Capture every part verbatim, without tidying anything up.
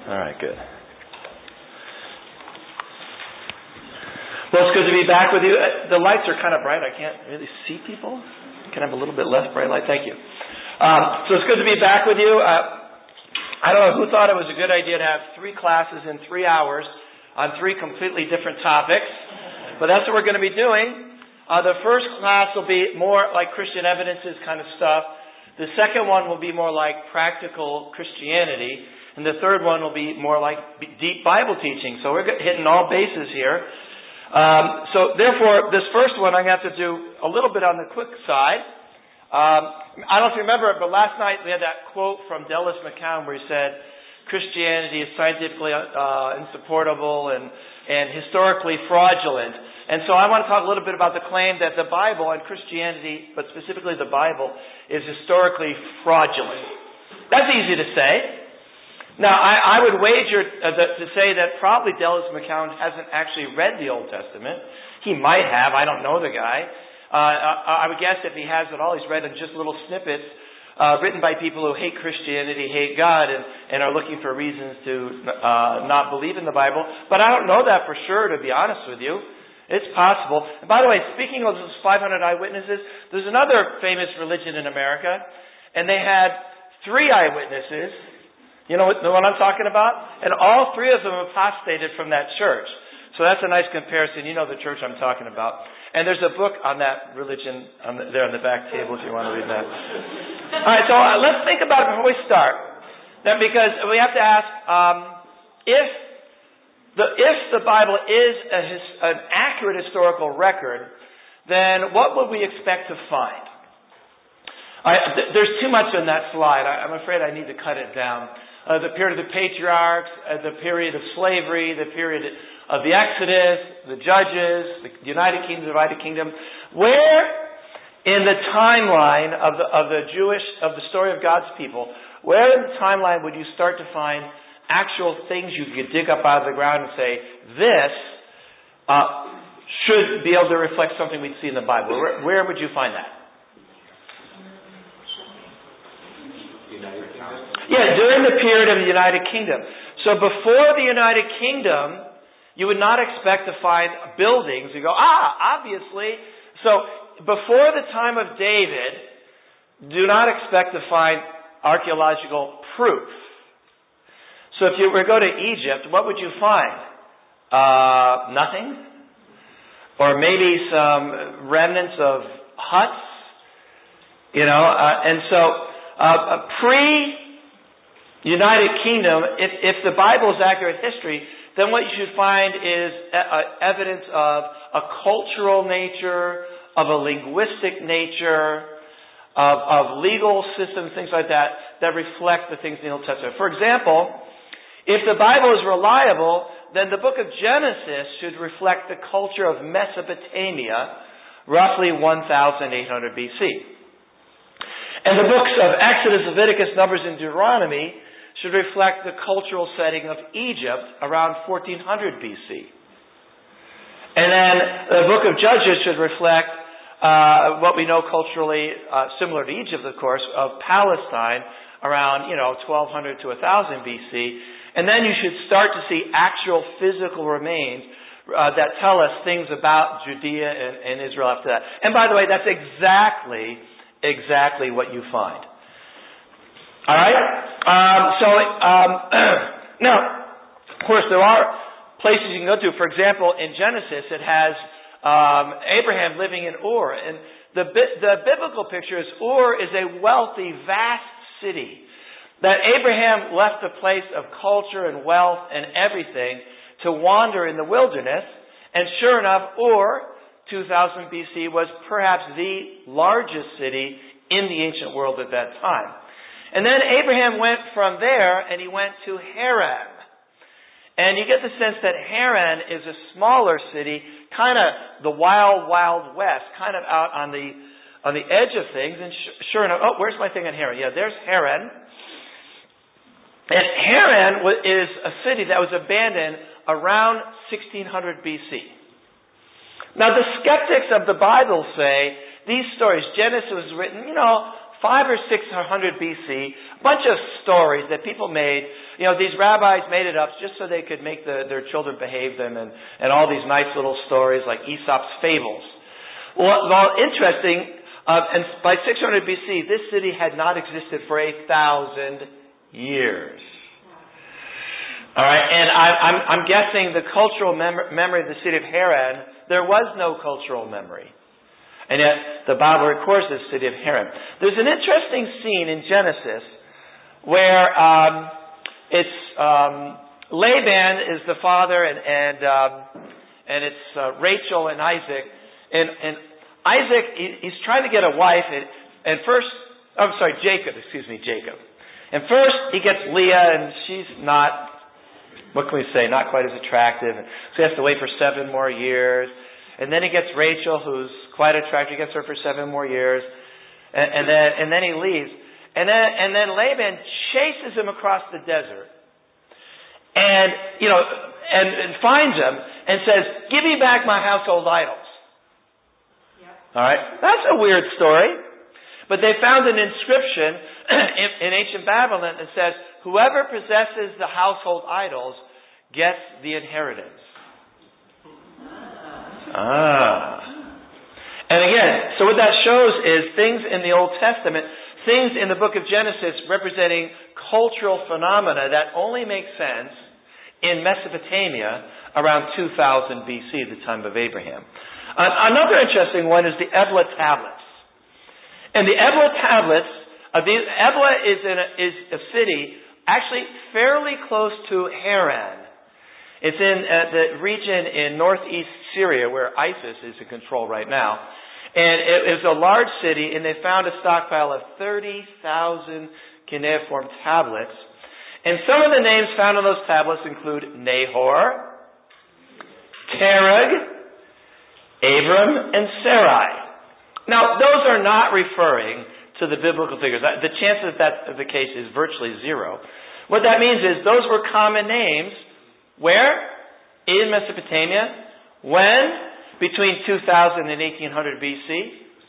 All right, good. Well, it's good to be back with you. The lights are kind of bright. I can't really see people. Can I have a little bit less bright light? Thank you. Um, so it's good to be back with you. Uh, I don't know who thought it was a good idea to have three classes in three hours on three completely different topics, but that's what we're going to be doing. Uh, the first class will be more like Christian evidences kind of stuff. The second one will be more like practical Christianity. And the third one will be more like deep Bible teaching. So we're hitting all bases here. Um, so therefore, this first one I'm going to have to do a little bit on the quick side. Um, I don't know if you remember it, but last night we had that quote from Dallas McCown where he said, Christianity is scientifically uh, insupportable and, and historically fraudulent. And so I want to talk a little bit about the claim that the Bible and Christianity, but specifically the Bible, is historically fraudulent. That's easy to say. Now, I, I would wager uh, that, to say that probably Dallas McCown hasn't actually read the Old Testament. He might have. I don't know the guy. Uh, I, I would guess if he has at all, he's read just little snippets uh, written by people who hate Christianity, hate God, and, and are looking for reasons to uh, not believe in the Bible. But I don't know that for sure, to be honest with you. It's possible. And by the way, speaking of those five hundred eyewitnesses, there's another famous religion in America, and they had three eyewitnesses. You know what, the one I'm talking about? And all three of them apostated from that church. So that's a nice comparison. You know the church I'm talking about. And there's a book on that religion on the, there on the back table if you want to read that. All right, so uh, let's think about it before we start. Then, because we have to ask, um, if the if the Bible is a his, an accurate historical record, then what would we expect to find? I, th- there's too much in that slide. I, I'm afraid I need to cut it down. Uh, the period of the patriarchs, uh, the period of slavery, the period of the Exodus, the Judges, the United Kingdom, divided kingdom. Where in the timeline of the of the Jewish of the story of God's people, where in the timeline would you start to find actual things you could dig up out of the ground and say this uh, should be able to reflect something we'd see in the Bible? Where, where would you find that? Yeah, during the period of the United Kingdom. So before the United Kingdom, you would not expect to find buildings. You go, ah, obviously. So before the time of David, do not expect to find archaeological proof. So if you were to go to Egypt, what would you find? Uh, nothing? Or maybe some remnants of huts? You know, uh, and so uh, pre- United Kingdom, if, if the Bible is accurate history, then what you should find is uh, evidence of a cultural nature, of a linguistic nature, of, of legal systems, things like that, that reflect the things in the Old Testament. For example, if the Bible is reliable, then the book of Genesis should reflect the culture of Mesopotamia, roughly one thousand eight hundred B C. And the books of Exodus, Leviticus, Numbers, and Deuteronomy should reflect the cultural setting of Egypt around fourteen hundred B C. And then the book of Judges should reflect uh, what we know culturally, uh, similar to Egypt, of course, of Palestine around, you know, twelve hundred to one thousand B C. And then you should start to see actual physical remains uh, that tell us things about Judea and, and Israel after that. And by the way, that's exactly, exactly what you find. All right? Um, so, um, now, of course, there are places you can go to. For example, in Genesis, it has um, Abraham living in Ur. And the, the biblical picture is Ur is a wealthy, vast city. That Abraham left a place of culture and wealth and everything to wander in the wilderness. And sure enough, Ur, two thousand B C, was perhaps the largest city in the ancient world at that time. And then Abraham went from there and he went to Haran. And you get the sense that Haran is a smaller city, kind of the wild, wild west, kind of out on the on the edge of things. And sh- sure enough, oh, where's my thing on Haran? Yeah, there's Haran. And Haran is a city that was abandoned around sixteen hundred B C. Now, the skeptics of the Bible say these stories, Genesis was written, you know, five or six hundred B C, a bunch of stories that people made. You know, these rabbis made it up just so they could make the, their children behave them, and, and all these nice little stories like Aesop's fables. Well, well interesting, uh, and by six hundred B C, this city had not existed for a thousand years. All right, and I, I'm, I'm guessing the cultural mem- memory of the city of Haran, there was no cultural memory. And yet, the Bible records the city of Haran. There's an interesting scene in Genesis where um, it's um, Laban is the father, and and, um, and it's uh, Rachel and Isaac. And, and Isaac, he, he's trying to get a wife, and, and first, I'm sorry, Jacob, excuse me, Jacob. And first, he gets Leah, and she's not, what can we say, not quite as attractive. So he has to wait for seven more years. And then he gets Rachel, who's quite attractive. He gets her for seven more years. And, and then and then he leaves. And then and then Laban chases him across the desert. And, you know, and, and finds him and says, "Give me back my household idols." Yep. All right? That's a weird story. But they found an inscription in, in ancient Babylon that says, "Whoever possesses the household idols gets the inheritance." Ah. And again, so what that shows is things in the Old Testament, things in the book of Genesis representing cultural phenomena that only make sense in Mesopotamia around two thousand B C, the time of Abraham. Uh, another interesting one is the Ebla tablets. And the Ebla tablets, uh, the, Ebla is, in a, is a city actually fairly close to Haran. It's in uh, the region in northeast Syria where ISIS is in control right now. And it, it was a large city, and they found a stockpile of thirty thousand cuneiform tablets. And some of the names found on those tablets include Nahor, Terah, Abram, and Sarai. Now, those are not referring to the biblical figures. The chance that that's the case is virtually zero. What that means is those were common names. Where? In Mesopotamia. When? Between two thousand and eighteen hundred B C.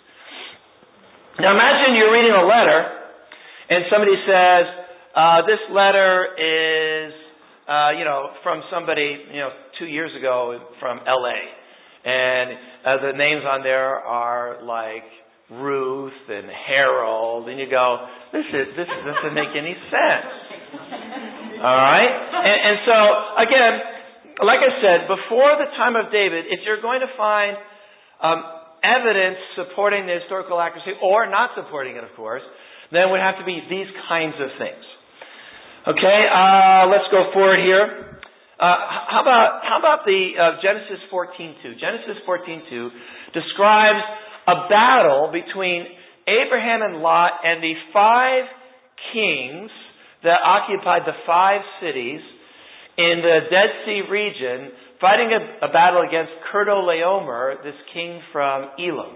Now imagine you're reading a letter and somebody says, uh, this letter is, uh, you know, from somebody, you know, two years ago from L A. And uh, the names on there are like Ruth and Harold. And you go, this is this doesn't make any sense. All right? And, and so, again, like I said, before the time of David, if you're going to find um, evidence supporting the historical accuracy, or not supporting it, of course, then it would have to be these kinds of things. Okay, uh, let's go forward here. Uh, how about how about the uh, Genesis fourteen two? Genesis fourteen two describes a battle between Abraham and Lot and the five kings that occupied the five cities in the Dead Sea region, fighting a, a battle against Chedorlaomer, this king from Elam.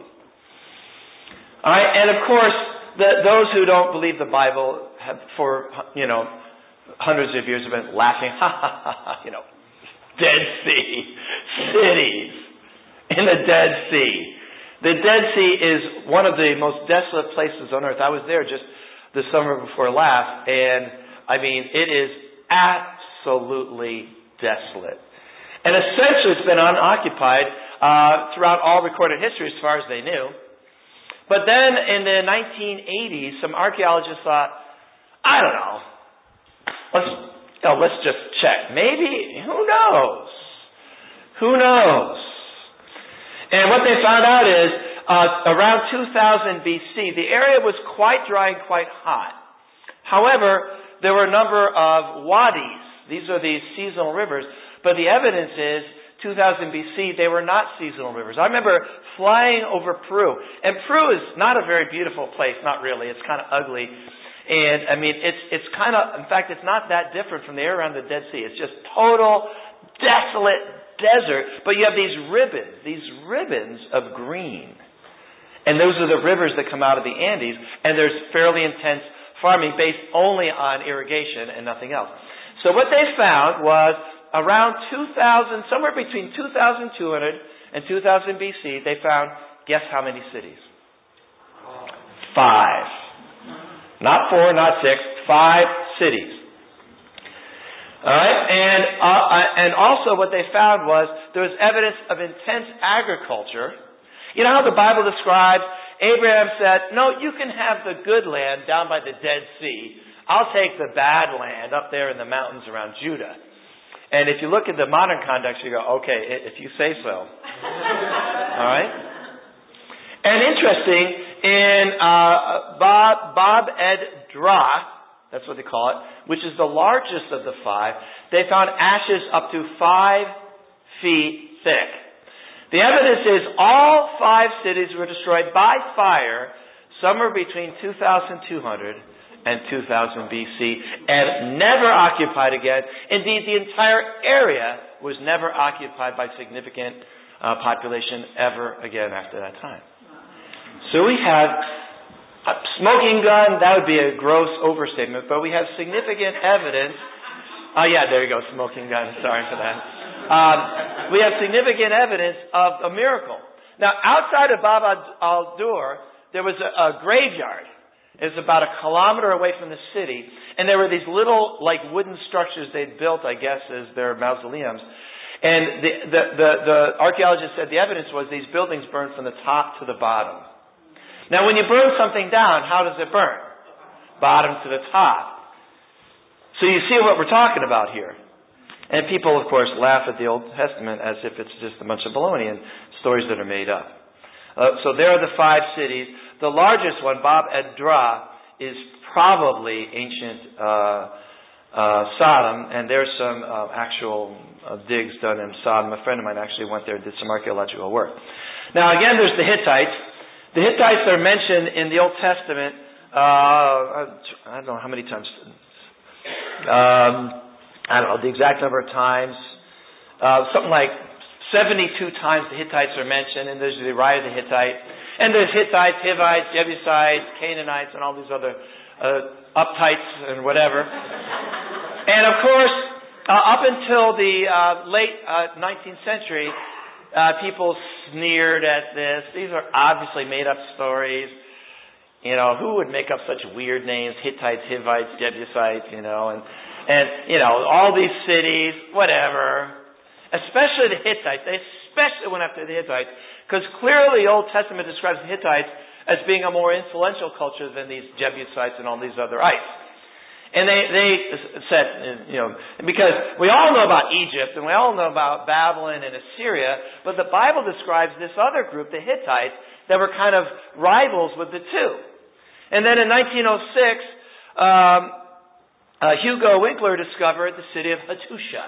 All right, and of course, the, those who don't believe the Bible have, for you know, hundreds of years have been laughing, ha ha ha ha, you know, Dead Sea cities in the Dead Sea. The Dead Sea is one of the most desolate places on earth. I was there just the summer before last, and I mean, it is absolutely desolate. And essentially it's been unoccupied uh, throughout all recorded history as far as they knew. But then in the nineteen eighties, some archaeologists thought, I don't know, let's, you know, let's just check. Maybe, who knows? Who knows? And what they found out is, uh, around two thousand B C, the area was quite dry and quite hot. However, there were a number of wadis. These are these seasonal rivers. But the evidence is, two thousand B C, they were not seasonal rivers. I remember flying over Peru. And Peru is not a very beautiful place. Not really. It's kind of ugly. And, I mean, it's it's kind of, in fact, it's not that different from the area around the Dead Sea. It's just total, desolate desert. But you have these ribbons, these ribbons of green. And those are the rivers that come out of the Andes. And there's fairly intense farming based only on irrigation and nothing else. So what they found was around two thousand, somewhere between two thousand two hundred and two thousand B C, they found, guess how many cities? Five. Not four, not six, five cities. All right, and uh, and also what they found was there was evidence of intense agriculture. You know how the Bible describes Abraham said, "No, you can have the good land down by the Dead Sea. I'll take the bad land up there in the mountains around Judah." And if you look at the modern context, you go, "Okay, if you say so." All right. And interesting, in uh, Bob Bob Ed Dra, that's what they call it, which is the largest of the five, they found ashes up to five feet thick. The evidence is all five cities were destroyed by fire somewhere between two thousand two hundred and two thousand B C and never occupied again. Indeed, the entire area was never occupied by significant uh, population ever again after that time. So we have a smoking gun, that would be a gross overstatement, but we have significant evidence. Oh yeah, there you go, smoking gun, sorry for that. Um, we have significant evidence of a miracle. Now, outside of Bab al-Dur, there was a, a graveyard. It was about a kilometer away from the city, and there were these little, like, wooden structures they'd built, I guess, as their mausoleums. And the, the, the, the archaeologists said the evidence was these buildings burned from the top to the bottom. Now, when you burn something down, how does it burn? Bottom to the top. So you see what we're talking about here. And people, of course, laugh at the Old Testament as if it's just a bunch of baloney and stories that are made up. Uh, so there are the five cities. The largest one, Bab Edra, is probably ancient uh, uh, Sodom, and there's some uh, actual uh, digs done in Sodom. A friend of mine actually went there and did some archaeological work. Now, again, there's the Hittites. The Hittites are mentioned in the Old Testament, uh, I don't know how many times, um, I don't know the exact number of times, uh, something like seventy-two times the Hittites are mentioned, and there's the Uriah the Hittite, and there's Hittites, Hivites, Jebusites, Canaanites, and all these other uh, uptights and whatever. And of course, uh, up until the uh, late uh, nineteenth century, Uh, people sneered at this. These are obviously made-up stories. You know, who would make up such weird names? Hittites, Hivites, Jebusites, you know, and, and you know, all these cities, whatever. Especially the Hittites. They especially went after the Hittites, because clearly the Old Testament describes the Hittites as being a more influential culture than these Jebusites and all these other ites. And they, they said, you know, because we all know about Egypt and we all know about Babylon and Assyria, but the Bible describes this other group, the Hittites, that were kind of rivals with the two. And then in nineteen oh six, um, uh, Hugo Winkler discovered the city of Hattusha.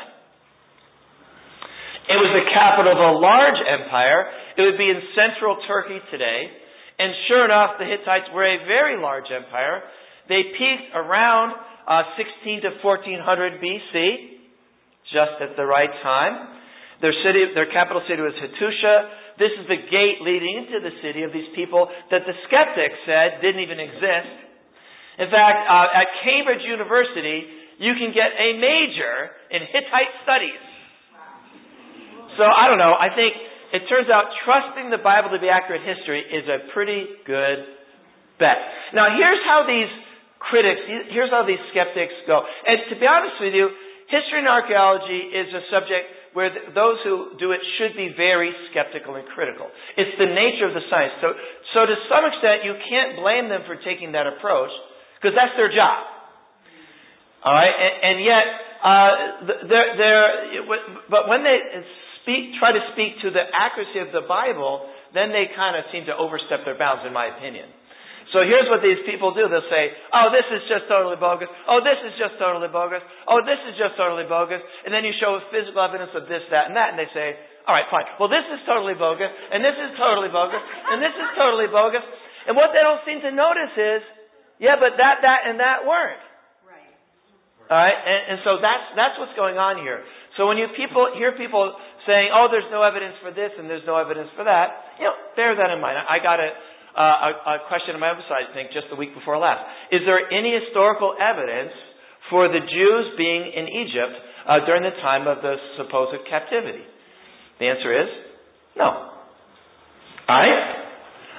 It was the capital of a large empire. It would be in central Turkey today. And sure enough, the Hittites were a very large empire. They peaked around Uh, sixteen to fourteen hundred B C, just at the right time. Their city, their capital city was Hattusha. This is the gate leading into the city of these people that the skeptics said didn't even exist. In fact, uh, at Cambridge University, you can get a major in Hittite studies. So I don't know. I think it turns out trusting the Bible to be accurate history is a pretty good bet. Now, here's how these critics, here's how these skeptics go. And to be honest with you, history and archaeology is a subject where th- those who do it should be very skeptical and critical. It's the nature of the science. So, so to some extent, you can't blame them for taking that approach, because that's their job. All right, and, and yet, uh, they're, they're, but when they speak, try to speak to the accuracy of the Bible, then they kind of seem to overstep their bounds, in my opinion. So here's what these people do. They'll say, oh, this is just totally bogus. Oh, this is just totally bogus. Oh, this is just totally bogus. And then you show physical evidence of this, that, and that. And they say, all right, fine. Well, this is totally bogus. And this is totally bogus. And this is totally bogus. And what they don't seem to notice is, yeah, but that, that, and that weren't. Right. All right? And, and so that's, that's what's going on here. So when you people hear people saying, oh, there's no evidence for this and there's no evidence for that, you know, bear that in mind. I got a... Uh, a, a question on my website, I think, just the week before last. Is there any historical evidence for the Jews being in Egypt uh, during the time of the supposed captivity? The answer is no. All right?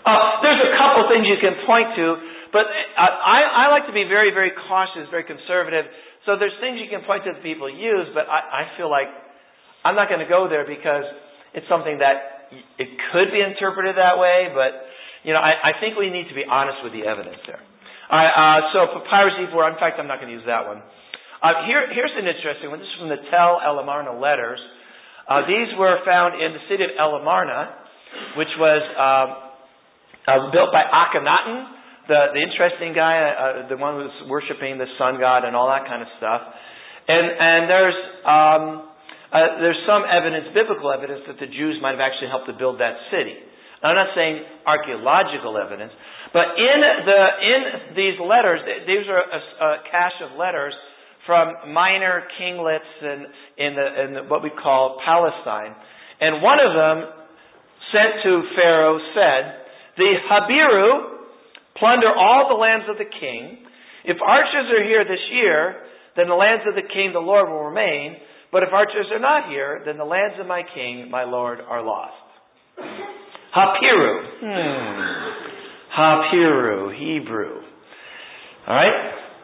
Uh, there's a couple things you can point to, but I, I like to be very, very cautious, very conservative. So there's things you can point to that people use, but I, I feel like I'm not going to go there because it's something that it could be interpreted that way, but, you know, I, I think we need to be honest with the evidence there. All right, uh, so Papyrus E four, in fact, I'm not going to use that one. Uh, here, here's an interesting one. This is from the Tel El Amarna letters. Uh, these were found in the city of El Amarna, which was um, uh, built by Akhenaten, the, the interesting guy, uh, the one who was worshiping the sun god and all that kind of stuff. And, and there's um, uh, there's some evidence, biblical evidence, that the Jews might have actually helped to build that city. Now, I'm not saying archaeological evidence, but in the in these letters, these are a, a cache of letters from minor kinglets in, in, the, in the, what we call Palestine. And one of them, sent to Pharaoh, said, "The Habiru plunder all the lands of the king. If archers are here this year, then the lands of the king, the Lord, will remain. But if archers are not here, then the lands of my king, my Lord, are lost." Hapiru. Hmm. Hapiru, Hebrew. All right?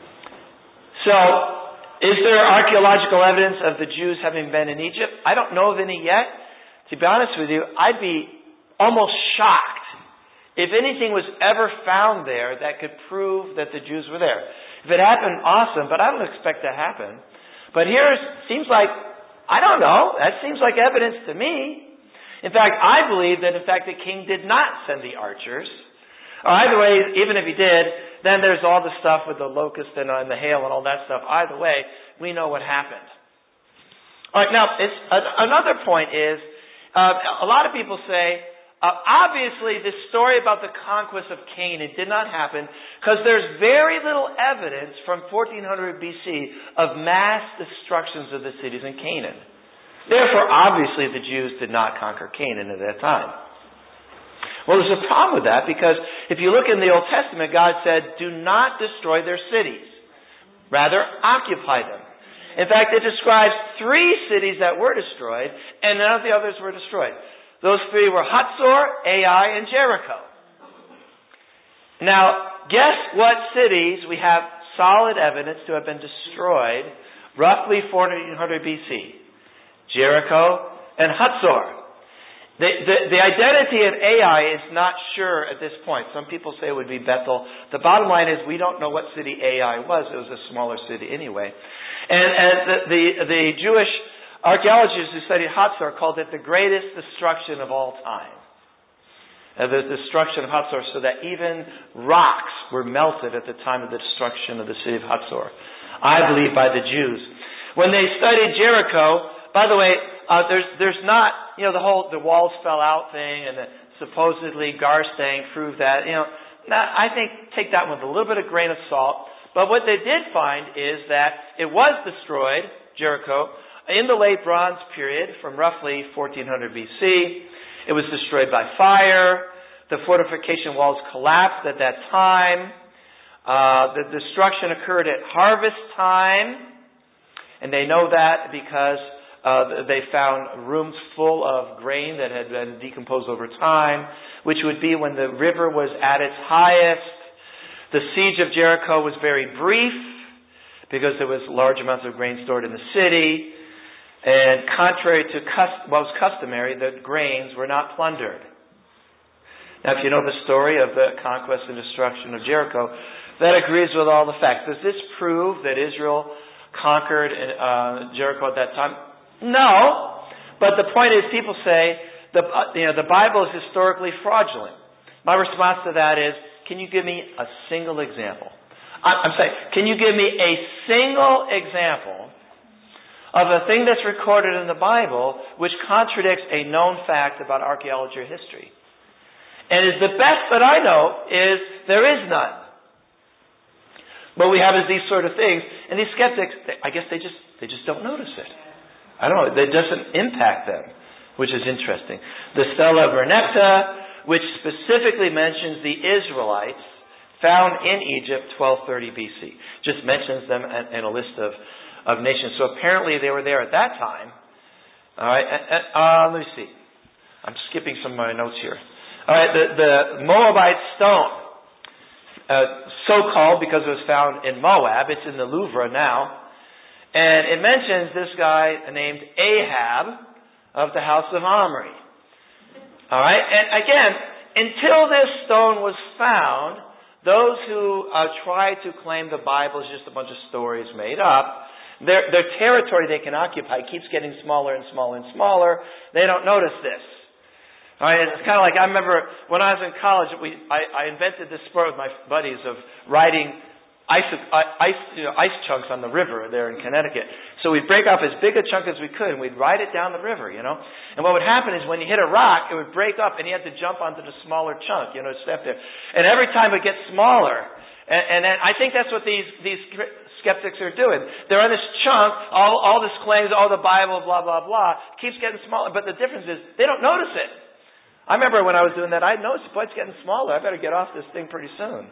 So, is there archaeological evidence of the Jews having been in Egypt? I don't know of any yet. To be honest with you, I'd be almost shocked if anything was ever found there that could prove that the Jews were there. If it happened, awesome, but I don't expect that to happen. But here it seems like, I don't know, that seems like evidence to me. In fact, I believe that, in fact, the king did not send the archers. Or either way, even if he did, then there's all the stuff with the locust and, uh, and the hail and all that stuff. Either way, we know what happened. All right, now, it's, uh, another point is, uh, a lot of people say, uh, obviously this story about the conquest of Canaan did not happen because there's very little evidence from fourteen hundred B C of mass destructions of the cities in Canaan. Therefore, obviously, the Jews did not conquer Canaan at that time. Well, there's a problem with that because if you look in the Old Testament, God said, "Do not destroy their cities. Rather, occupy them." In fact, it describes three cities that were destroyed, and none of the others were destroyed. Those three were Hatzor, Ai, and Jericho. Now, guess what cities we have solid evidence to have been destroyed roughly fourteen hundred B C? Jericho and Hatzor. The, the, the identity of Ai is not sure at this point. Some people say it would be Bethel. The bottom line is we don't know what city Ai was. It was a smaller city anyway. And, and the, the, the Jewish archaeologists who studied Hatzor called it the greatest destruction of all time. Uh, the destruction of Hatzor, so that even rocks were melted at the time of the destruction of the city of Hatzor. I believe by the Jews. When they studied Jericho, by the way, uh, there's there's not, you know, the whole the walls fell out thing and the supposedly Garstang proved that. You know, now, I think take that one with a little bit of grain of salt. But what they did find is that it was destroyed, Jericho, in the late Bronze period from roughly fourteen hundred B C. It was destroyed by fire. The fortification walls collapsed at that time. Uh, the destruction occurred at harvest time. And they know that because uh, they found rooms full of grain that had been decomposed over time, which would be when the river was at its highest. The siege of Jericho was very brief because there was large amounts of grain stored in the city. And contrary to cust- what was customary, the grains were not plundered. Now, if you know the story of the conquest and destruction of Jericho, that agrees with all the facts. Does this prove that Israel conquered uh, Jericho at that time? No. But the point is, people say the uh, you know the Bible is historically fraudulent. My response to that is, can you give me a single example? I'm saying, can you give me a single example of a thing that's recorded in the Bible which contradicts a known fact about archaeology or history? And is the best that I know is there is none. What we have is these sort of things, and these skeptics, I guess they just they just don't notice it. I don't know, it doesn't impact them, which is interesting. The Stela Vernepta, which specifically mentions the Israelites found in Egypt twelve thirty B C, just mentions them in a list of, of nations. So apparently they were there at that time. All right, uh, let me see. I'm skipping some of my notes here. All right, the, the Moabite stone, uh, so-called because it was found in Moab. It's in the Louvre now. And it mentions this guy named Ahab of the house of Omri. All right, and again, until this stone was found, those who uh, try to claim the Bible is just a bunch of stories made up, their, their territory they can occupy keeps getting smaller and smaller and smaller. They don't notice this. All right, it's kind of like, I remember when I was in college, we I, I invented this sport with my buddies of riding ice ice you know, ice chunks on the river there in Connecticut. So we'd break off as big a chunk as we could, and we'd ride it down the river, you know. And what would happen is when you hit a rock, it would break up, and you had to jump onto the smaller chunk, you know, step there. And every time it gets smaller. And, and then I think that's what these these skeptics are doing. They're on this chunk, all all this claims, all the Bible, blah blah blah, keeps getting smaller. But the difference is they don't notice it. I remember when I was doing that, I noticed, boy, it's getting smaller. I better get off this thing pretty soon.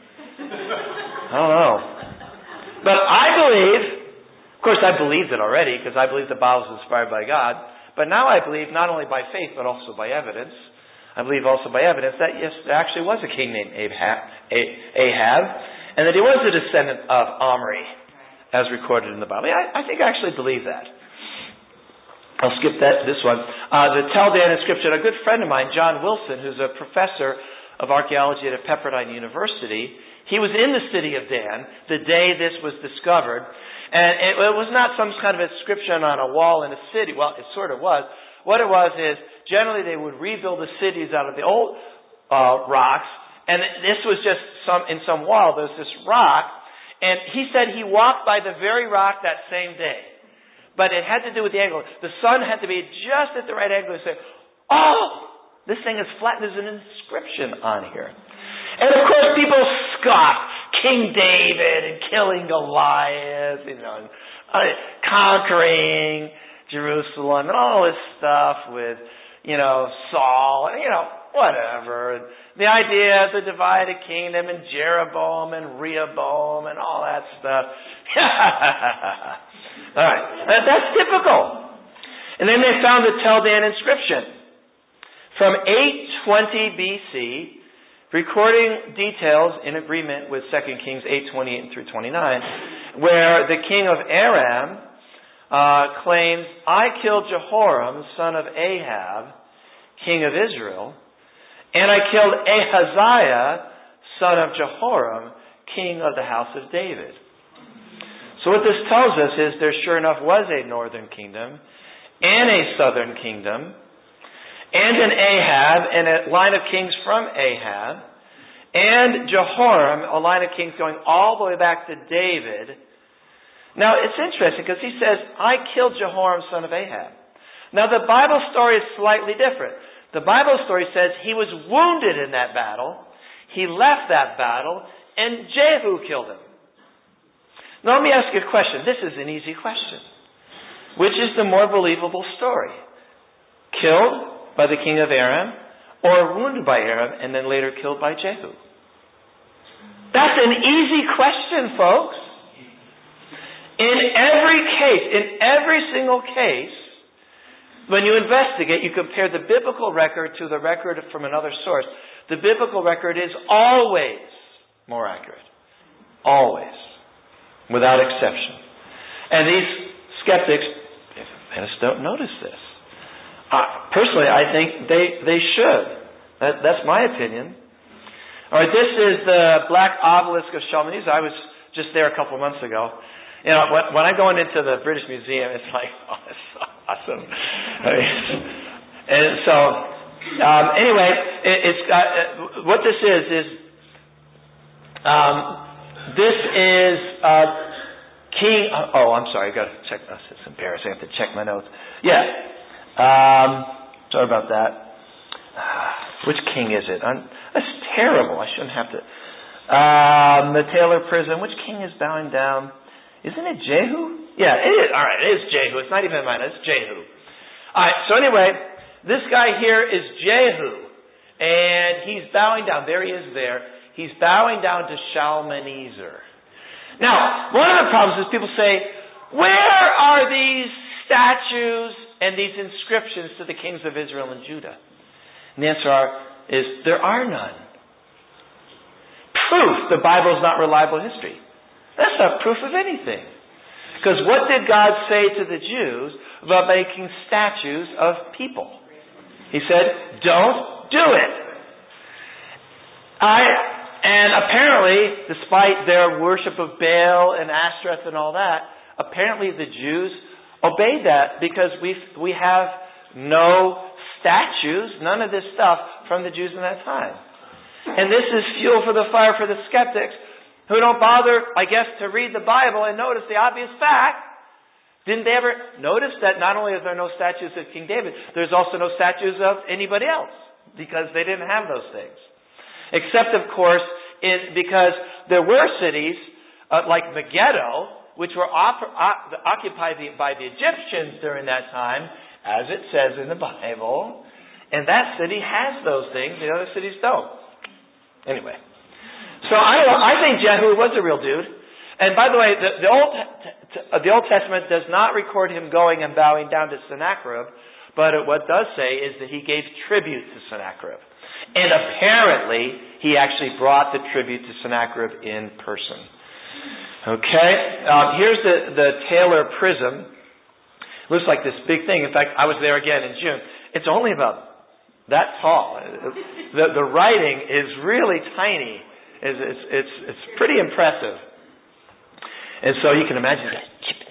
I don't know. But I believe, of course I believed it already, because I believe the Bible is inspired by God. But now I believe not only by faith, but also by evidence. I believe also by evidence that, yes, there actually was a king named Ahab, Ahab and that he was a descendant of Omri, as recorded in the Bible. I, I think I actually believe that. I'll skip that. This one. Uh, the Tel Dan inscription. A good friend of mine, John Wilson, who's a professor of archaeology at Pepperdine University, he was in the city of Dan the day this was discovered. And it, it was not some kind of inscription on a wall in a city. Well, it sort of was. What it was is, generally they would rebuild the cities out of the old uh, rocks. And this was just some in some wall. There was this rock. And he said he walked by the very rock that same day. But it had to do with the angle. The sun had to be just at the right angle to say, oh, this thing is flat. There's an inscription on here. And of course people scoff. King David and killing Goliath, you know, and, uh, conquering Jerusalem and all this stuff with, you know, Saul, and, you know, whatever. And the idea of the divided kingdom and Jeroboam and Rehoboam and all that stuff. All right, that's typical. And then they found the Tel Dan inscription from eight twenty B C, recording details in agreement with Second Kings eight twenty-eight through twenty-nine, where the king of Aram uh, claims, I killed Jehoram, son of Ahab, king of Israel, and I killed Ahaziah, son of Jehoram, king of the house of David. So what this tells us is there sure enough was a northern kingdom and a southern kingdom and an Ahab and a line of kings from Ahab and Jehoram, a line of kings going all the way back to David. Now it's interesting because he says, I killed Jehoram, son of Ahab. Now the Bible story is slightly different. The Bible story says he was wounded in that battle. He left that battle and Jehu killed him. Now let me ask you a question. This is an easy question. Which is the more believable story? Killed by the king of Aram, or wounded by Aram and then later killed by Jehu? That's an easy question, folks. In every case, in every single case, when you investigate, you compare the biblical record to the record from another source. The biblical record is always more accurate. Always. Without exception. And these skeptics, they just don't notice this. Uh, personally, I think they, they should. That, that's my opinion. All right, this is the Black Obelisk of Shalmaneser. I was just there a couple of months ago. You know, when, when I go into the British Museum, it's like, oh, it's so awesome. I mean, and so, um, anyway, it, it's got, uh, what this is, is, um, this is uh, King. Uh, oh, I'm sorry. I got to check. Oh, it's embarrassing. I have to check my notes. Yeah. Um, sorry about that. Uh, which king is it? I'm, that's terrible. I shouldn't have to. Um, the Taylor prison. Which king is bowing down? Isn't it Jehu? Yeah, it is. All right, it is Jehu. It's not even mine. It's Jehu. All right. So anyway, this guy here is Jehu, and he's bowing down. There he is. There. He's bowing down to Shalmaneser. Now, one of the problems is people say, where are these statues and these inscriptions to the kings of Israel and Judah? And the answer are, is there are none. Proof the Bible is not reliable history. That's not proof of anything. Because what did God say to the Jews about making statues of people? He said, don't do it. I, and apparently, despite their worship of Baal and Ashtoreth and all that, apparently the Jews obeyed that because we we have no statues, none of this stuff from the Jews in that time. And this is fuel for the fire for the skeptics who don't bother, I guess, to read the Bible and notice the obvious fact. Didn't they ever notice that not only is there no statues of King David, there's also no statues of anybody else because they didn't have those things. Except, of course, in, because there were cities uh, like Megiddo, which were op- op- occupied by the Egyptians during that time, as it says in the Bible. And that city has those things, the other cities don't. Anyway. So I, I think Jehu was a real dude. And by the way, the, the, Old, t- t- the Old Testament does not record him going and bowing down to Sennacherib, but it, what does say is that he gave tribute to Sennacherib. And apparently, he actually brought the tribute to Sennacherib in person. Okay, um, here's the, the Taylor Prism. Looks like this big thing. In fact, I was there again in June. It's only about that tall. The, the writing is really tiny. It's, it's, it's, it's pretty impressive. And so you can imagine that.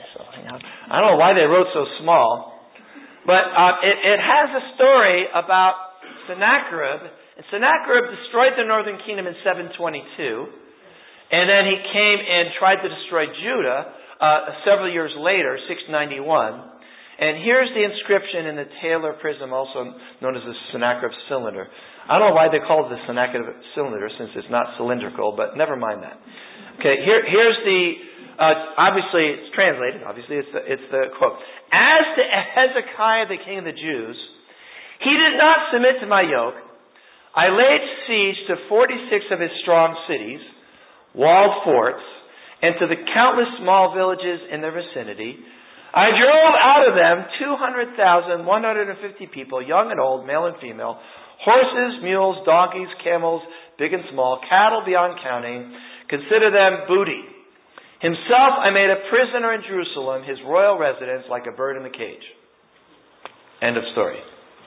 I don't know why they wrote so small. But uh, it, it has a story about Sennacherib. And Sennacherib destroyed the northern kingdom in seven twenty-two. And then he came and tried to destroy Judah uh, several years later, six ninety-one. And here's the inscription in the Taylor Prism, also known as the Sennacherib cylinder. I don't know why they call it the Sennacherib cylinder, since it's not cylindrical, but never mind that. Okay, here, here's the, uh, obviously it's translated, obviously it's the, it's the quote. As to Hezekiah, the king of the Jews, he did not submit to my yoke. I laid siege to forty-six of his strong cities, walled forts, and to the countless small villages in their vicinity. I drove out of them two hundred thousand, one hundred fifty people, young and old, male and female, horses, mules, donkeys, camels, big and small, cattle beyond counting. Consider them booty. Himself I made a prisoner in Jerusalem, his royal residence, like a bird in the cage. End of story.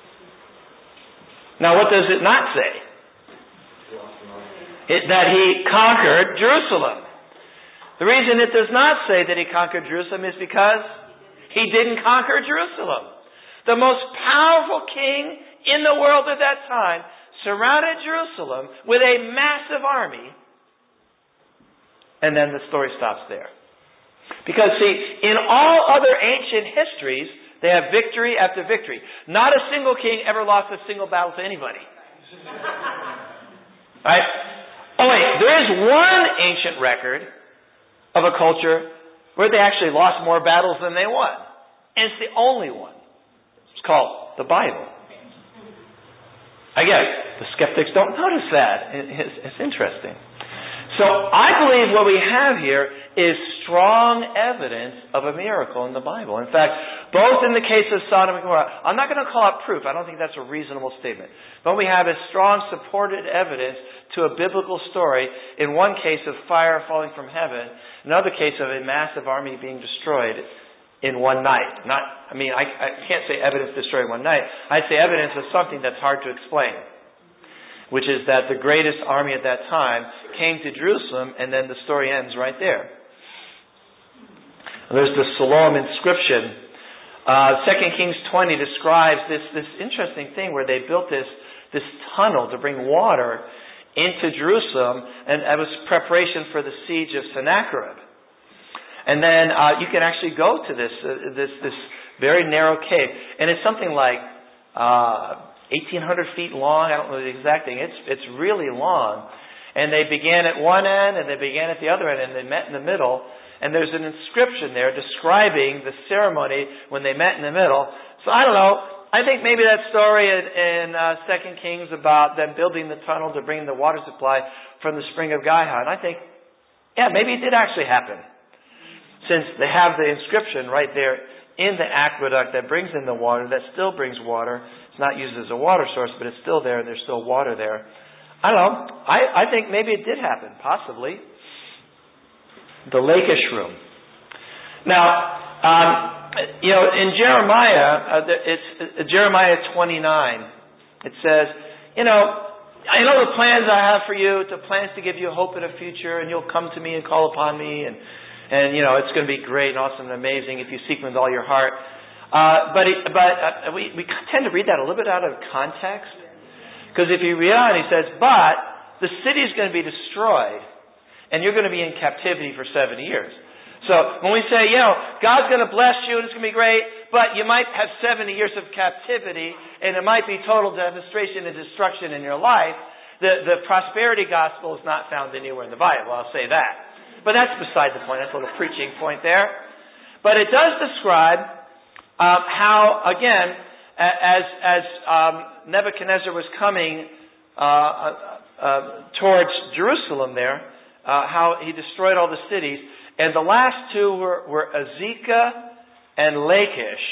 Now what does it not say? It, that he conquered Jerusalem. The reason it does not say that he conquered Jerusalem is because he didn't conquer Jerusalem. The most powerful king in the world at that time surrounded Jerusalem with a massive army. And then the story stops there. Because see, in all other ancient histories, they have victory after victory. Not a single king ever lost a single battle to anybody. Right? Oh wait, there is one ancient record of a culture where they actually lost more battles than they won. And it's the only one. It's called the Bible. Again, the skeptics don't notice that. It's, it's interesting. So I believe what we have here is strong evidence of a miracle in the Bible. In fact, both in the case of Sodom and Gomorrah, I'm not going to call it proof. I don't think that's a reasonable statement. But we have a strong supported evidence to a biblical story. In one case of fire falling from heaven, another case of a massive army being destroyed in one night. Not, I mean, I, I can't say evidence destroyed in one night. I'd say evidence of something that's hard to explain, which is that the greatest army at that time came to Jerusalem, and then the story ends right there. There's the Siloam inscription. Uh, Second Kings twenty describes this, this interesting thing where they built this, this tunnel to bring water into Jerusalem, and it was preparation for the siege of Sennacherib. And then uh, you can actually go to this, uh, this, this very narrow cave, and it's something like uh, eighteen hundred feet long. I don't know the exact thing. It's it's really long. And they began at one end and they began at the other end and they met in the middle. And there's an inscription there describing the ceremony when they met in the middle. So I don't know. I think maybe that story in, in uh, Second Kings about them building the tunnel to bring the water supply from the spring of Gihon. I think, yeah, maybe it did actually happen. Since they have the inscription right there in the aqueduct that brings in the water, that still brings water. It's not used as a water source, but it's still there and there's still water there. I don't know. I, I think maybe it did happen, possibly. The Lachish room. Now, um, you know, in Jeremiah, uh, it's uh, Jeremiah twenty-nine, it says, you know, I know the plans I have for you, the plans to give you hope in a future, and you'll come to me and call upon me, and, and you know, it's going to be great and awesome and amazing if you seek me with all your heart. Uh, but it, but uh, we, we tend to read that a little bit out of context. Because if you read on, he says, but the city is going to be destroyed, and you're going to be in captivity for seventy years. So when we say, you know, God's going to bless you and it's going to be great, but you might have seventy years of captivity and it might be total devastation and destruction in your life, the, the prosperity gospel is not found anywhere in the Bible. I'll say that. But that's beside the point. That's a little preaching point there. But it does describe um, how, again, as, as um, Nebuchadnezzar was coming uh, uh, towards Jerusalem there, uh, how he destroyed all the cities. And the last two were, were Azekah and Lachish,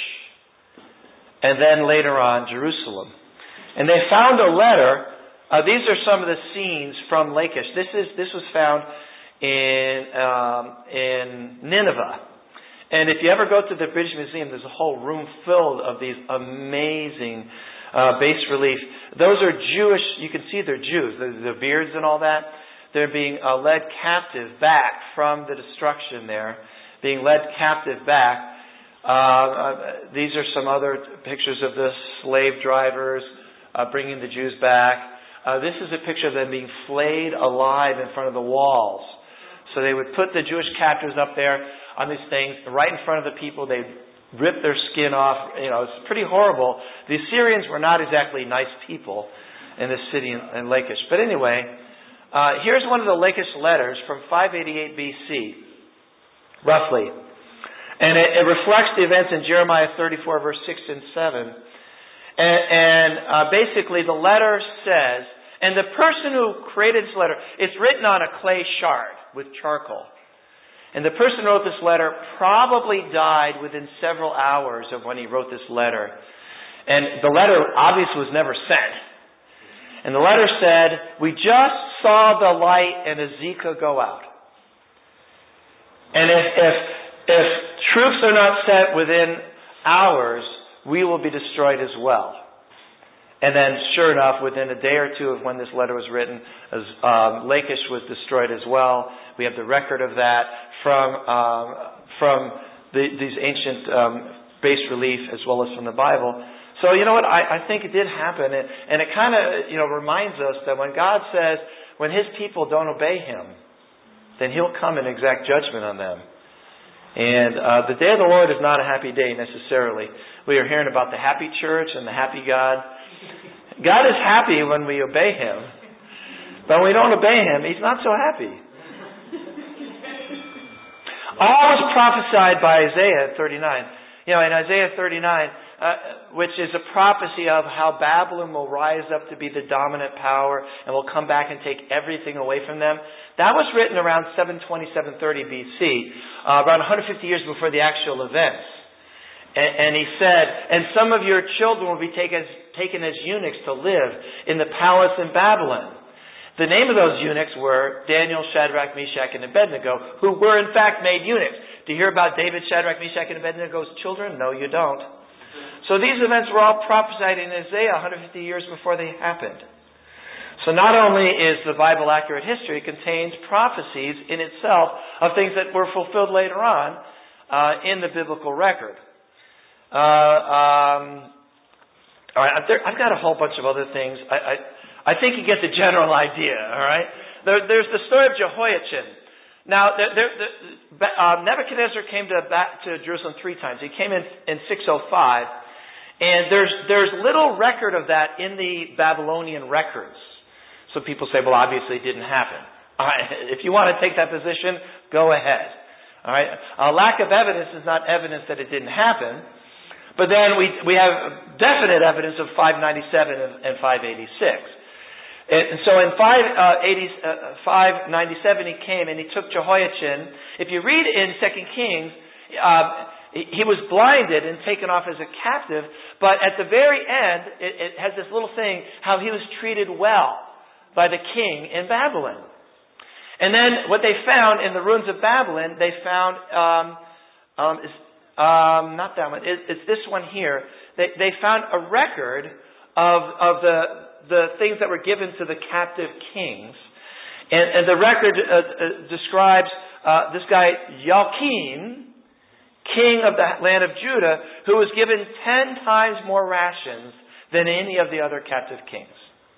and then later on Jerusalem. And they found a letter. Uh, these are some of the scenes from Lachish. This is this was found in um, in Nineveh. And if you ever go to the British Museum, there's a whole room filled of these amazing uh, bas relief. Those are Jewish. You can see they're Jews. The, the beards and all that. They're being uh, led captive back from the destruction there, being led captive back. Uh, uh, these are some other pictures of the slave drivers uh, bringing the Jews back. Uh, this is a picture of them being flayed alive in front of the walls. So they would put the Jewish captives up there on these things, right in front of the people. They'd rip their skin off. You know, it's pretty horrible. The Assyrians were not exactly nice people in this city in, in Lachish. But anyway... Uh, here's one of the Lachish letters from five eighty-eight B C, roughly. And it, it reflects the events in Jeremiah thirty-four, verse six and seven. And, and uh, basically the letter says, and the person who created this letter, it's written on a clay shard with charcoal. And the person who wrote this letter probably died within several hours of when he wrote this letter. And the letter obviously was never sent. And the letter said, we just saw the light and Azekah go out. And if, if, if troops are not sent within hours, we will be destroyed as well. And then, sure enough, within a day or two of when this letter was written, as, um, Lachish was destroyed as well. We have the record of that from um, from the, these ancient um, bas relief as well as from the Bible. So, you know what, I, I think it did happen, and, and it kind of, you know, reminds us that when God says, when His people don't obey Him, then He'll come and exact judgment on them. And uh, the day of the Lord is not a happy day necessarily. We are hearing about the happy church and the happy God. God is happy when we obey Him, but when we don't obey Him, He's not so happy. All was prophesied by Isaiah thirty-nine. You know, in Isaiah thirty-nine, Uh, which is a prophecy of how Babylon will rise up to be the dominant power and will come back and take everything away from them. That was written around seven twenty, seven thirty B C, uh, around one hundred fifty years before the actual events. And, and he said, and some of your children will be taken, taken as eunuchs to live in the palace in Babylon. The name of those eunuchs were Daniel, Shadrach, Meshach, and Abednego, who were in fact made eunuchs. Do you hear about David, Shadrach, Meshach, and Abednego's children? No, you don't. So these events were all prophesied in Isaiah one hundred fifty years before they happened. So not only is the Bible accurate history, it contains prophecies in itself of things that were fulfilled later on uh, in the biblical record. Uh, um, all right, there, I've got a whole bunch of other things. I, I, I think you get the general idea. All right, there, there's the story of Jehoiachin. Now, there, there, the, uh, Nebuchadnezzar came to back to Jerusalem three times. He came in in six oh five. And there's there's little record of that in the Babylonian records. So people say, well, obviously it didn't happen. All right, if you want to take that position, go ahead. All right, a lack of evidence is not evidence that it didn't happen. But then we we have definite evidence of five ninety-seven and five eighty-six. And so in five ninety-seven he came and he took Jehoiachin. If you read in Second Kings, uh, he was blinded and taken off as a captive, but at the very end, it, it has this little thing, how he was treated well by the king in Babylon. And then what they found in the ruins of Babylon, they found, um, um, is, um, not that one, it, it's this one here. They, they found a record of, of the, the things that were given to the captive kings. And, and the record uh, uh, describes uh, this guy, Joachim, king of the land of Judah, who was given ten times more rations than any of the other captive kings.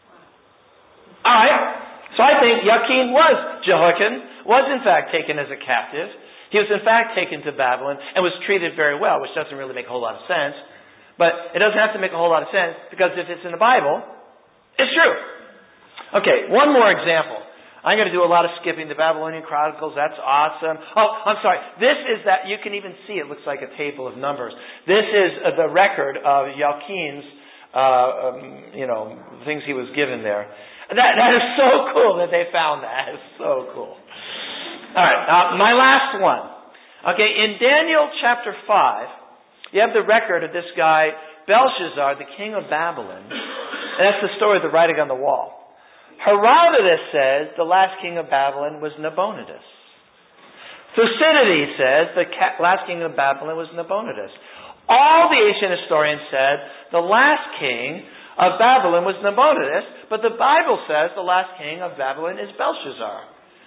All right. So I think Joachim was, Jehoiakim was in fact taken as a captive. He was in fact taken to Babylon and was treated very well, which doesn't really make a whole lot of sense. But it doesn't have to make a whole lot of sense, because if it's in the Bible, it's true. Okay, one more example. I'm going to do a lot of skipping the Babylonian Chronicles. That's awesome. Oh, I'm sorry. This is that, you can even see it looks like a table of numbers. This is uh, the record of Joachim's, uh, um, you know, things he was given there. That that is so cool that they found that. It's so cool. All right, uh, my last one. Okay, in Daniel chapter five, you have the record of this guy, Belshazzar, the king of Babylon. And that's the story of the writing on the wall. Herodotus says the last king of Babylon was Nabonidus. Thucydides says the last king of Babylon was Nabonidus. All the ancient historians said the last king of Babylon was Nabonidus, but the Bible says the last king of Babylon is Belshazzar.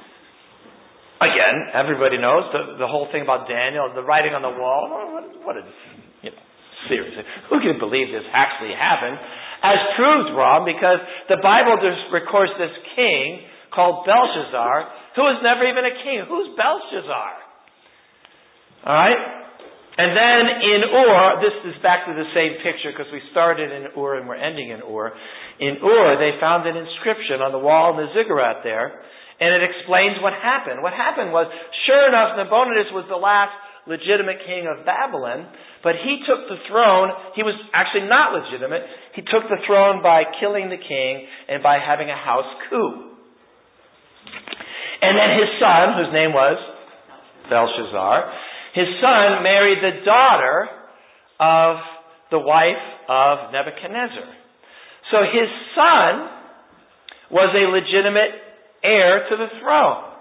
Again, everybody knows the, the whole thing about Daniel, the writing on the wall. What, what a, you know, seriously, who can believe this actually happened? As proved wrong, because the Bible just records this king called Belshazzar, who was never even a king. Who's Belshazzar? All right? And then in Ur, this is back to the same picture, because we started in Ur and we're ending in Ur. In Ur, they found an inscription on the wall in the ziggurat there, and it explains what happened. What happened was, sure enough, Nabonidus was the last legitimate king of Babylon, but he took the throne. He was actually not legitimate. He took the throne by killing the king and by having a house coup. And then his son, whose name was Belshazzar, his son married the daughter of the wife of Nebuchadnezzar. So his son was a legitimate heir to the throne.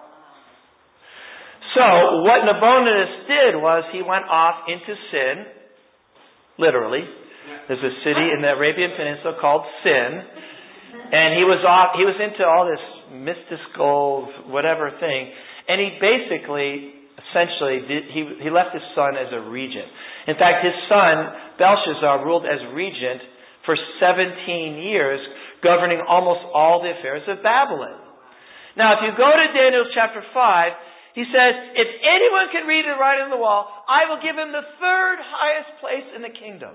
So, what Nabonidus did was he went off into Sin, literally. There's a city in the Arabian Peninsula called Sin, and he was off, he was into all this mystical whatever thing, and he basically, essentially, did, he, he left his son as a regent. In fact, his son, Belshazzar, ruled as regent for seventeen years, governing almost all the affairs of Babylon. Now, if you go to Daniel chapter five, he says, if anyone can read and write on the wall, I will give him the third highest place in the kingdom.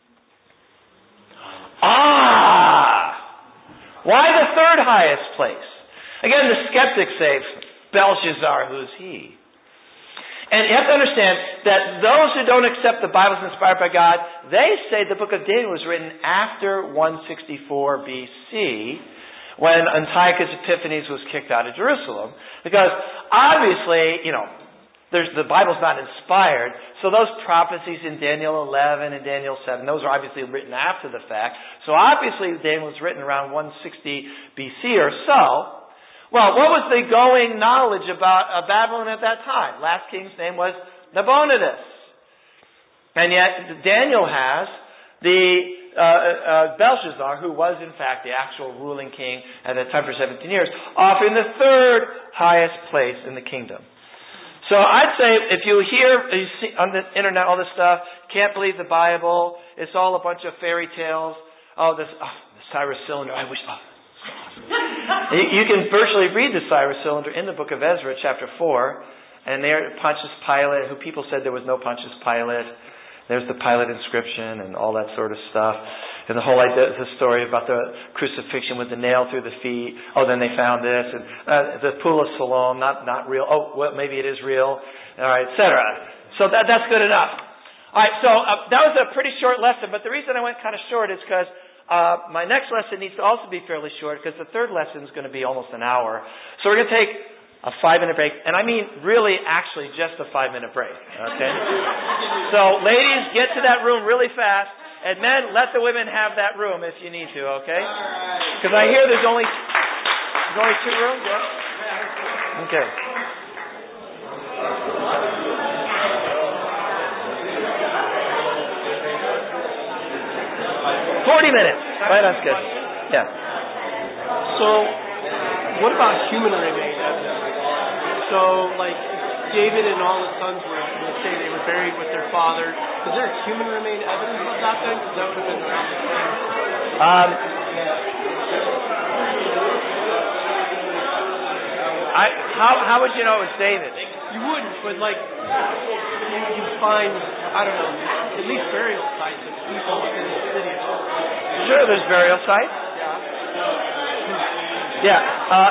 Ah! Why the third highest place? Again, the skeptics say, Belshazzar, who's he? And you have to understand that those who don't accept the Bible is inspired by God, they say the book of Daniel was written after one sixty-four B C, when Antiochus Epiphanes was kicked out of Jerusalem. Because obviously, you know, there's, the Bible's not inspired, so those prophecies in Daniel eleven and Daniel seven, those are obviously written after the fact. So obviously Daniel was written around one sixty B C or so. Well, what was the going knowledge about uh, Babylon at that time? Last king's name was Nabonidus. And yet Daniel has the Uh, uh, Belshazzar, who was in fact the actual ruling king at that time for seventeen years, offering the third highest place in the kingdom. So I'd say if you hear, you see on the internet all this stuff, can't believe the Bible, it's all a bunch of fairy tales. Oh, this oh, the Cyrus cylinder. I wish. Oh, you, you can virtually read the Cyrus cylinder in the book of Ezra, chapter four, and there Pontius Pilate, who people said there was no Pontius Pilate. There's the Pilate inscription and all that sort of stuff. And the whole idea, the story about the crucifixion with the nail through the feet. Oh, then they found this. And uh, the Pool of Siloam, not not real. Oh, well, maybe it is real. All right, et cetera. So that that's good enough. All right, so uh, that was a pretty short lesson. But the reason I went kind of short is because uh, my next lesson needs to also be fairly short, because the third lesson is going to be almost an hour. So we're going to take a five-minute break. And I mean really actually just a five-minute break. Okay? So ladies, get to that room really fast. And men, let the women have that room if you need to, okay? Because I hear there's only there's only two rooms, yeah? Okay. Forty minutes. Right on schedule. Yeah. So, what about human remains evidence? So, like, David and all his sons were, let's say they were buried with their father. Is there human remain evidence of that then? Because that would have been around the time. Um, I, how how would you know it was David? You wouldn't, but like, you, you find, I don't know, at least burial sites of people within the city. Sure, there's burial sites. Yeah. Yeah. Uh,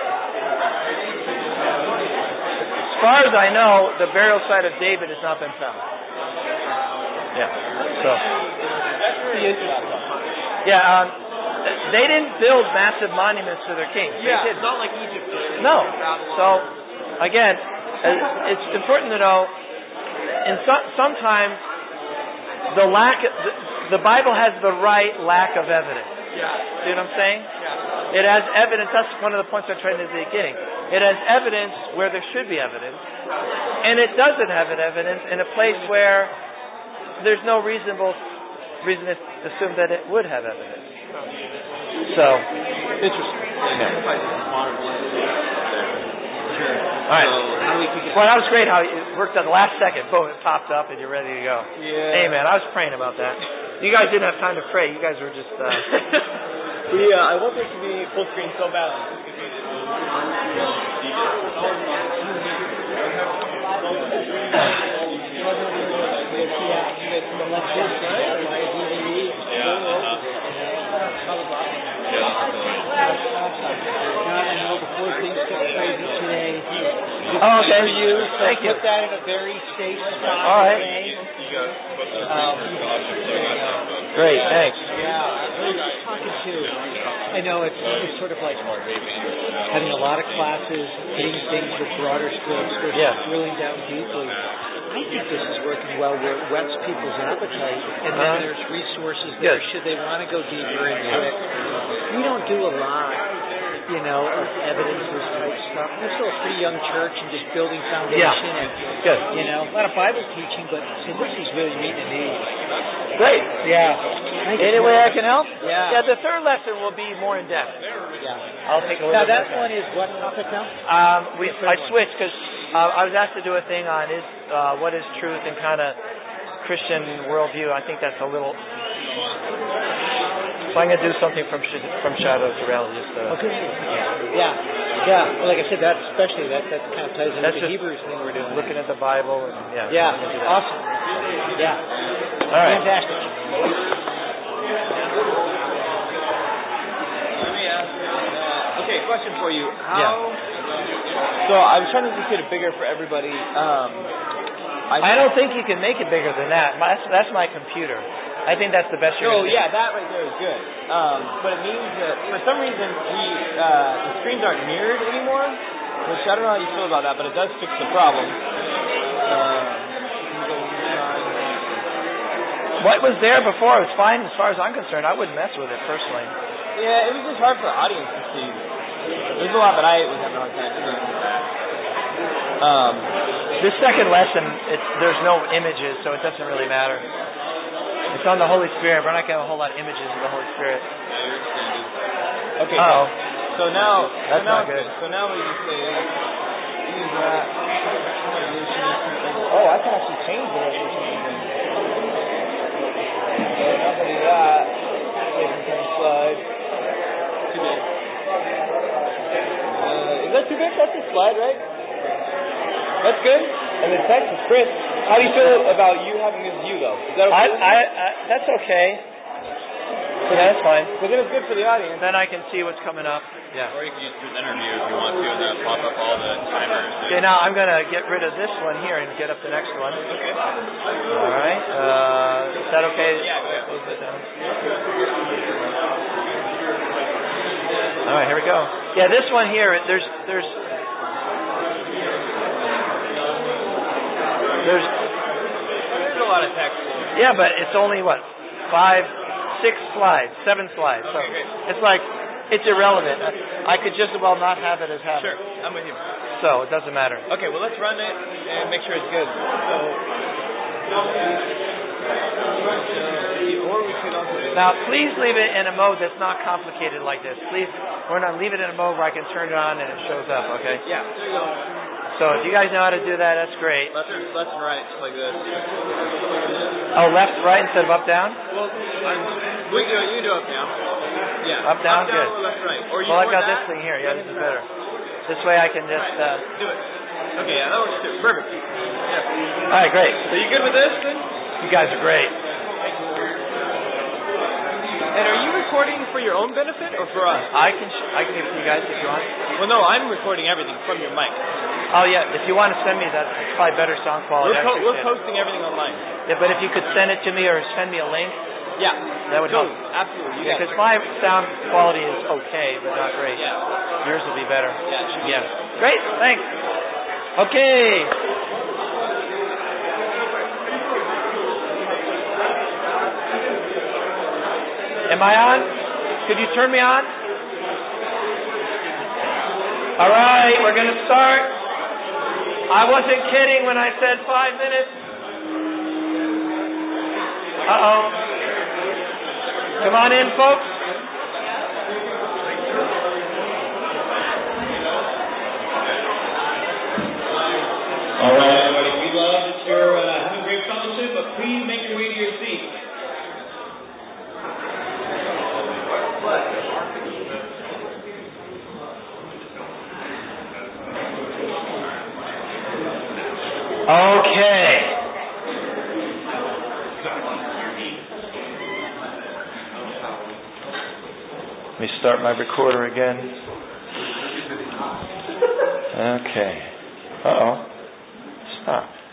as far as I know, the burial site of David has not been found. Yeah. So. That's pretty interesting. Yeah. Um, they didn't build massive monuments to their kings. Yeah. They didn't. It's not like Egypt did. No. So, again, it's important to know. And so, sometimes the lack, the, the Bible has the right lack of evidence. Yeah. See what I'm saying? Yeah. It has evidence. That's one of the points I tried at the beginning. It has evidence where there should be evidence, and it doesn't have an evidence in a place where there's no reasonable reason to assume that it would have evidence. So, interesting. Yeah. Sure. All right. So, how do we keep it? Well, that was great how it worked at the last second. Boom, it popped up and you're ready to go. Yeah. Amen. I was praying about that. You guys didn't have time to pray. You guys were just... Uh... yeah, I want this to be full screen so bad. Oh, okay. You, so Thank you. Put that in a very safe spot. All right. Um, Great, thanks. yeah, I was talking to, I know it's, it's sort of like having a lot of classes, hitting things with broader strokes versus Yeah. drilling down deeply. I think this is working well where it whets people's appetite, and then Uh-huh. there's resources there Good. should they want to go deeper into it. We don't do a lot, you know, of evidence-based type stuff. We're still a pretty young church and just building foundation Yeah. and, Good. you know, a lot of Bible teaching, but simplicity's really meeting a need. Great. Yeah. Any way I can help? Yeah. Yeah, the third lesson will be more in depth. Yeah. I'll take a look Now at that that. one is what topic now? Um, we I switched because uh, I was asked to do a thing on is uh, what is truth and kind of Christian worldview. I think that's a little. So I'm going to do something from sh- from shadow to reality. Just, uh, Okay. Yeah. Yeah. Well, like I said, that especially that that kind of ties into That's the just Hebrews thing we're doing. looking at the Bible and yeah. Yeah. I'm gonna do that. Awesome. Yeah. All right. Fantastic. Let me ask. Uh, okay, question for you. How? Yeah. So I was trying to just get it bigger for everybody. Um, I don't think you can make it bigger than that. My, that's, that's my computer. I think that's the best you're No, going to yeah, that right there is good. Um, but it means that for some reason we uh, the screens aren't mirrored anymore. Which I don't know how you feel about that, but it does fix the problem. Uh, What was there before was fine as far as I'm concerned. I wouldn't mess with it personally. yeah, it was just hard for the audience to see. There's a lot that I was having a hard time seeing. Um, This second lesson, it's, there's no images, so it doesn't really matter. It's on the Holy Spirit. We're not getting a whole lot of images of the Holy Spirit. okay. Uh-oh. So now, That's so now not good. So now we just say use that. Oh, I can actually change the resolution. So now that we do that, we can kind of slide. Too big. Uh, is that too big? That's a slide, right? That's good. And the text is crisp. How do you feel about you having this view, though? Is that I, okay? I, I, that's okay. Yeah, that's fine. Because then it's good for the audience. Then I can see what's coming up. Yeah. Or you can use presenter view if you want to, and then pop up all the timers. Okay, now I'm going to get rid of this one here and get up the next one. Okay. All right. Uh, is that okay? Yeah, go ahead. Close it down. All right, here we go. Yeah, this one here, there's there's There's There's a lot of text. yeah, but it's only what five, six slides, seven slides. So Okay, great. it's like it's irrelevant. I, I could just as well not have it as have Sure, it. I'm with you. So it doesn't matter. Okay, well let's run it and make sure it's good. So, or we could also. Now, please leave it in a mode that's not complicated like this. Please, we're not leave it in a mode where I can turn it on and it shows up. Okay. Yeah. There you go. So if you guys know how to do that, that's great. Left, left and right, just like this. Oh, left, right instead of up, down. Well, I'm, we can do it. You can do up, down. Yeah. Up, down, up, down, good. or left, right. Or you Well, I've want got that? this thing here. Yeah, this is better. This way I can just. Uh, Do it. Okay, yeah, that works too. Perfect. Yeah. all right, great. So you good with this then? You guys are great. And are you recording for your own benefit or for us? I can sh- I can give it to you guys if you want. Well, no, I'm recording everything from your mic. Oh yeah, if you want to send me that, it's probably better sound quality. We're, co- I we're appreciate it. posting everything online. Yeah, but if you could send it to me or send me a link, Yeah. that would totally. help. Absolutely. You got Because it. my sound quality is okay, but not great. Yeah. Yours will be better. Yeah, it should be. Yeah. Great. Thanks. Okay. Am I on? Could you turn me on? All right, we're going to start. I wasn't kidding when I said five minutes. Uh-oh. Come on in, folks. All right, everybody. We love that you're uh, having great fellowship, but please make your way to your seat. Okay. Let me start my recorder again. Okay. Uh-oh. Stop.